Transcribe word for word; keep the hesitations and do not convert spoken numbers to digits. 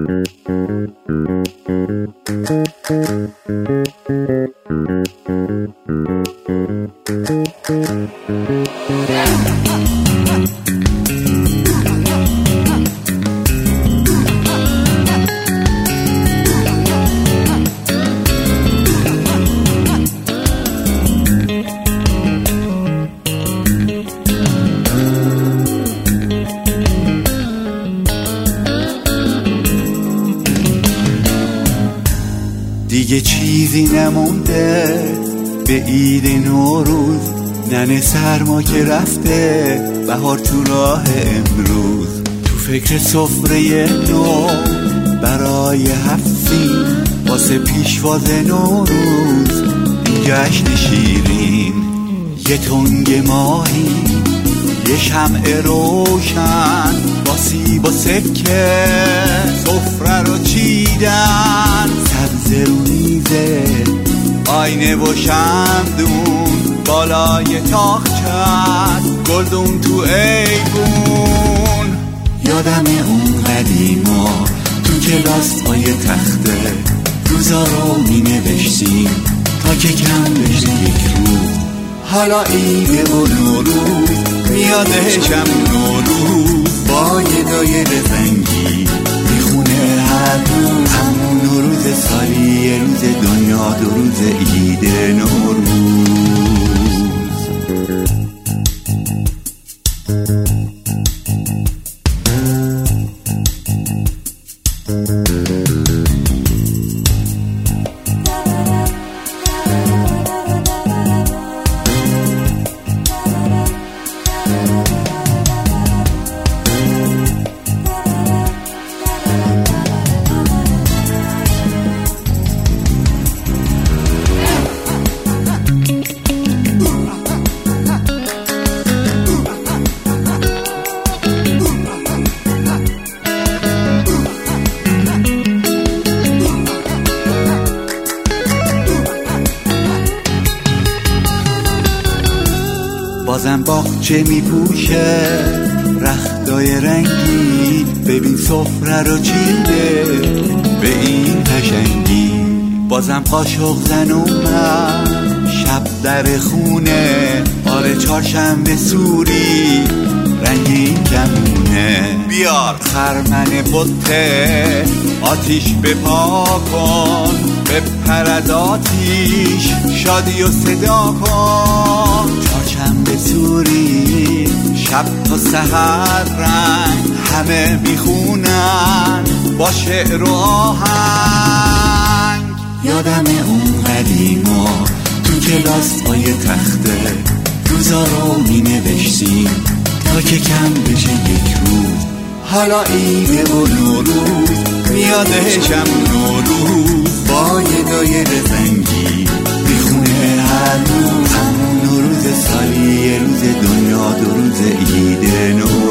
دیگه چیزی نمونده به عید نوروز، ننه سرما که رفته، بهار تو راه امروز. تو فکر سفره نو برای هفت سین، واسه پیشواز نوروز این جشن شیرین. یه تنگ ماهی، یه شمع روشن، با سیب و سکه سفره رو چیدن. سبز رو میزه، آینه و شمدون بالای تاقچت، گلدون تو ایوون. یادم اون قدیما تو کلاس پای تخته، روزا رو می نوشتیم تا که کم بشه یک روز. حالا عیده و نوروز میادشم نوروز، با یه دایره زنگی میخونه هر روز. همون نوروز سالی، یه روز دنیا، دو روز عید نوروز. بازم باغچه می پوشه رختای رنگی، ببین سفره رو چیده به این قشنگی. بازم قاشق زن اومد شب در خونه، آره چهارشنبه سوری رنگین کمونه. بیار خرمن بطه، آتیش بپا کن، بپر از آتیش شادی و صدا کن. چهارشنبه سوری شب تا سحر رنگ، همه میخونن با شعر و آهنگ. یادم اون قدیما تو کلاس پای تخته، روزا رو می نوشتیم تا که کم بشه یک روز. حالا عیده و نوروز میادشم نوروز، با یه دایره زنگی میخونه هر روز. همون نوروز سالی، یه روز دنیا، دو روز عید نوروز.